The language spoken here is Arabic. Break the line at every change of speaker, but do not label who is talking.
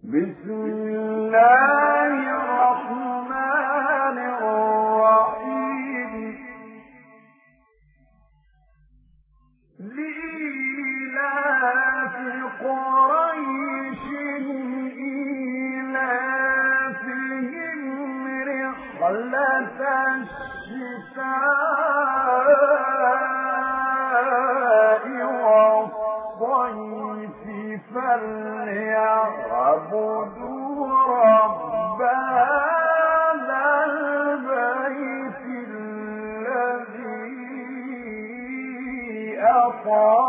بسم الله الرحمن الرحيم لإيلاف قريش إيلافهم رحلة الشتاء والصيف فليعبدوا رب هذا البيت الذي أطعمهم